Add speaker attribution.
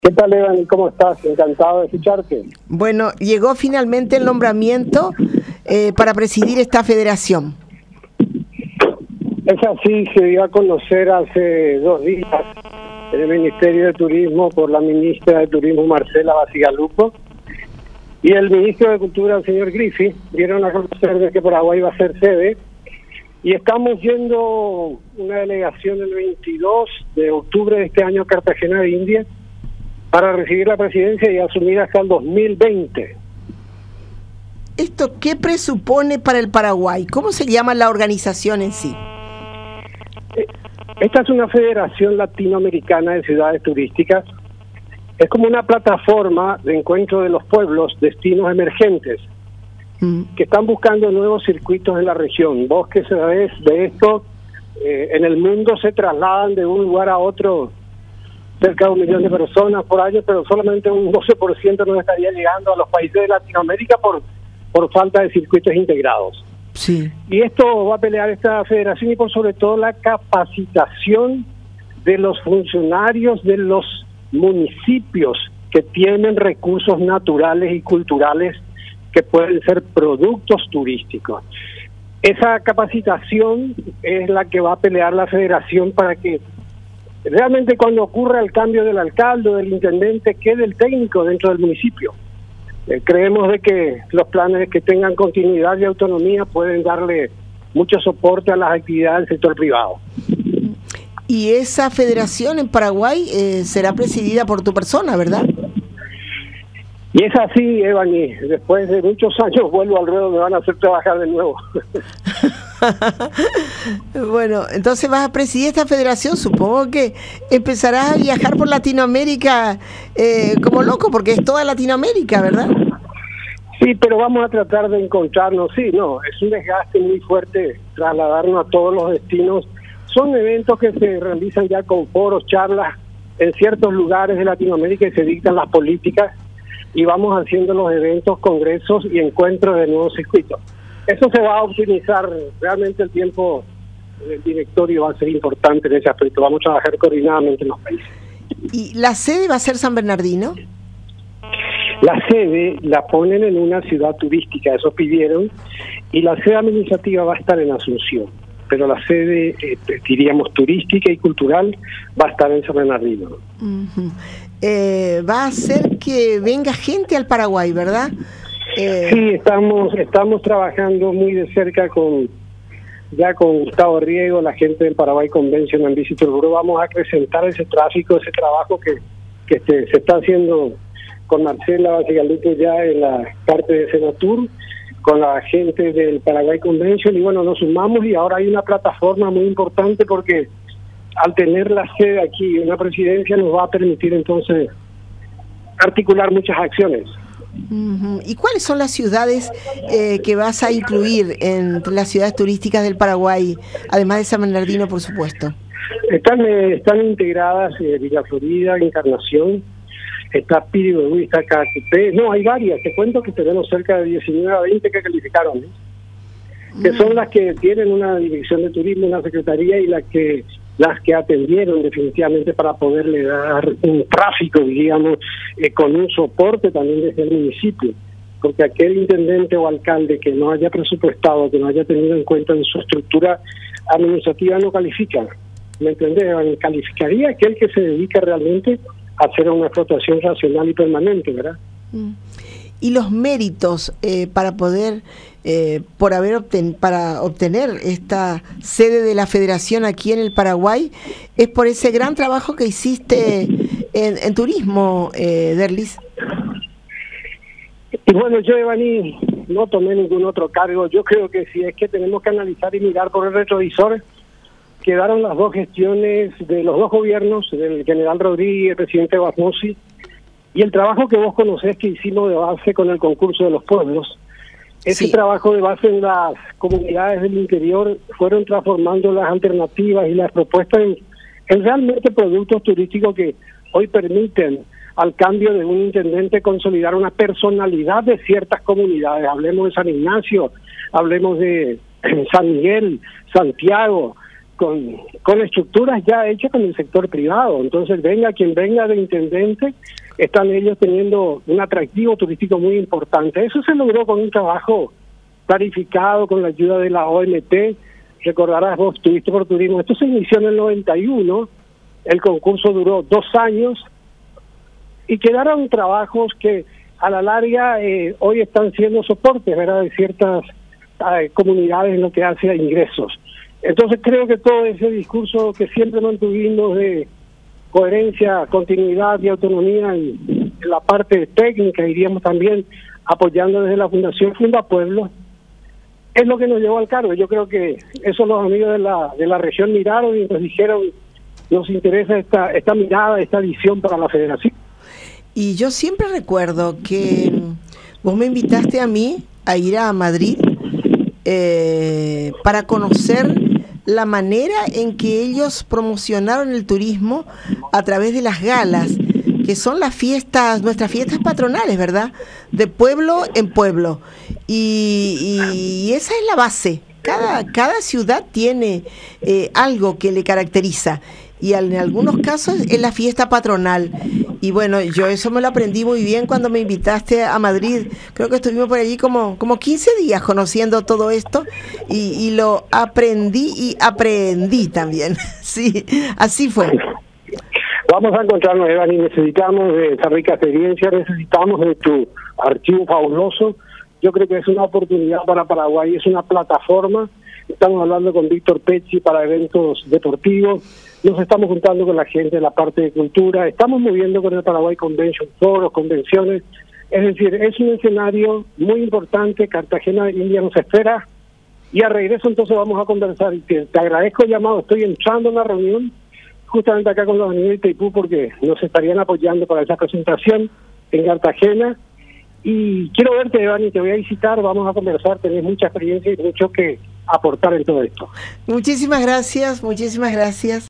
Speaker 1: ¿Qué tal, Evan? ¿Cómo estás? Encantado de escucharte.
Speaker 2: Bueno, llegó finalmente el nombramiento para presidir esta federación.
Speaker 1: Es así, se dio a conocer hace 2 días en el Ministerio de Turismo por la ministra de Turismo, Marcela Bacigalupo, y el ministro de Cultura, el señor Griffith, dieron a conocer de que Paraguay va a ser sede, y estamos yendo una delegación el 22 de octubre de este año a Cartagena de Indias para recibir la presidencia y asumir hasta el 2020.
Speaker 2: ¿Esto qué presupone para el Paraguay? ¿Cómo se llama la organización en sí?
Speaker 1: Esta es una federación latinoamericana de ciudades turísticas. Es como una plataforma de encuentro de los pueblos, destinos emergentes, que están buscando nuevos circuitos en la región. Vos que sabés de esto, en el mundo se trasladan de un lugar a otro cerca de 1 millón de personas por año, pero solamente un 12% nos estaría llegando a los países de Latinoamérica por falta de circuitos integrados.
Speaker 2: Sí.
Speaker 1: Y esto va a pelear esta federación y por sobre todo la capacitación de los funcionarios de los municipios que tienen recursos naturales y culturales que pueden ser productos turísticos. Esa capacitación es la que va a pelear la federación para que realmente cuando ocurra el cambio del alcalde o del intendente quede el técnico dentro del municipio. Creemos de que los planes que tengan continuidad y autonomía pueden darle mucho soporte a las actividades del sector privado.
Speaker 2: Y esa federación en Paraguay será presidida por tu persona, ¿verdad?
Speaker 1: Y es así, Evan, y después de muchos años vuelvo al ruedo, me van a hacer trabajar de nuevo.
Speaker 2: Bueno, entonces vas a presidir esta federación, supongo que empezarás a viajar por Latinoamérica como loco, porque es toda Latinoamérica, ¿verdad?
Speaker 1: Sí, pero vamos a tratar de encontrarnos. Sí, no, es un desgaste muy fuerte trasladarnos a todos los destinos. Son eventos que se realizan ya con foros, charlas en ciertos lugares de Latinoamérica y se dictan las políticas y vamos haciendo los eventos, congresos y encuentros de nuevos circuitos. Eso se va a optimizar, realmente el tiempo del directorio va a ser importante en ese aspecto, vamos a trabajar coordinadamente en los países.
Speaker 2: ¿Y la sede va a ser San Bernardino?
Speaker 1: La sede la ponen en una ciudad turística, eso pidieron, y la sede administrativa va a estar en Asunción, pero la sede, diríamos, turística y cultural va a estar en San Bernardino.
Speaker 2: Uh-huh. Va a hacer que venga gente al Paraguay, ¿verdad?
Speaker 1: Sí, estamos trabajando muy de cerca con Gustavo Riego, la gente del Paraguay Convention and Visitor Bureau. Vamos a acrecentar ese tráfico, ese trabajo que se está haciendo con Marcela Bacigalupo ya en la parte de Senatur, con la gente del Paraguay Convention, y bueno, nos sumamos y ahora hay una plataforma muy importante porque al tener la sede aquí, una presidencia nos va a permitir entonces articular muchas acciones.
Speaker 2: Uh-huh. ¿Y cuáles son las ciudades que vas a incluir en las ciudades turísticas del Paraguay, además de San Bernardino, por supuesto?
Speaker 1: Están integradas Villa Florida, Encarnación, está Piribebuy, está Caacupé. No, hay varias. Te cuento que tenemos cerca de 19 a 20 que calificaron, ¿eh? Que son las que tienen una dirección de turismo, una secretaría y las que atendieron definitivamente para poderle dar un tráfico, digamos, con un soporte también desde el municipio, porque aquel intendente o alcalde que no haya presupuestado, que no haya tenido en cuenta en su estructura administrativa no califica, ¿me entendés? Calificaría aquel que se dedica realmente a hacer una explotación racional y permanente, ¿verdad?
Speaker 2: Y los méritos para poder para obtener esta sede de la federación aquí en el Paraguay es por ese gran trabajo que hiciste en turismo, Derlis.
Speaker 1: Y bueno, yo, Evani, no tomé ningún otro cargo. Yo creo que si es que tenemos que analizar y mirar por el retrovisor, quedaron las 2 gestiones de los 2 gobiernos, del general Rodríguez y el presidente Basmosi, y el trabajo que vos conocés que hicimos de base con el concurso de los pueblos. Ese trabajo de base en las comunidades del interior fueron transformando las alternativas y las propuestas en realmente productos turísticos que hoy permiten al cambio de un intendente consolidar una personalidad de ciertas comunidades. Hablemos de San Ignacio, hablemos de San Miguel, Santiago, con estructuras ya hechas con el sector privado. Entonces, venga quien venga de intendente, están ellos teniendo un atractivo turístico muy importante. Eso se logró con un trabajo planificado, con la ayuda de la OMT. Recordarás, vos estuviste por turismo. Esto se inició en el 91, el concurso duró 2 años y quedaron trabajos que a la larga hoy están siendo soportes, ¿verdad?, de ciertas comunidades en lo que hace a ingresos. Entonces creo que todo ese discurso que siempre mantuvimos de coherencia, continuidad y autonomía en la parte técnica, iríamos también apoyando desde la Fundación Funda Pueblo, es lo que nos llevó al cargo. Yo creo que eso los amigos de la región miraron y nos dijeron, nos interesa esta mirada, esta visión para la federación.
Speaker 2: Y yo siempre recuerdo que vos me invitaste a mí a ir a Madrid para conocer la manera en que ellos promocionaron el turismo a través de las galas, que son las fiestas, nuestras fiestas patronales, ¿verdad?, de pueblo en pueblo. Y esa es la base. Cada ciudad tiene algo que le caracteriza, y en algunos casos es la fiesta patronal. Y bueno, yo eso me lo aprendí muy bien cuando me invitaste a Madrid. Creo que estuvimos por allí como 15 días conociendo todo esto, y lo aprendí también. Sí, así fue.
Speaker 1: Vamos a encontrarnos, Evan, y necesitamos de esa rica experiencia, necesitamos de tu archivo fabuloso. Yo creo que es una oportunidad para Paraguay, es una plataforma. Estamos hablando con Víctor Pecci para eventos deportivos, nos estamos juntando con la gente de la parte de cultura, estamos moviendo con el Paraguay Convention, foros, convenciones. Es decir, es un escenario muy importante. Cartagena de India nos espera, y a regreso entonces vamos a conversar. Y te agradezco el llamado, estoy entrando en la reunión justamente acá con los amigos de Itaipú, porque nos estarían apoyando para esa presentación en Cartagena. Y quiero verte, Evan, y te voy a visitar, vamos a conversar, tenés mucha experiencia y mucho que aportar en todo esto.
Speaker 2: Muchísimas gracias, muchísimas gracias.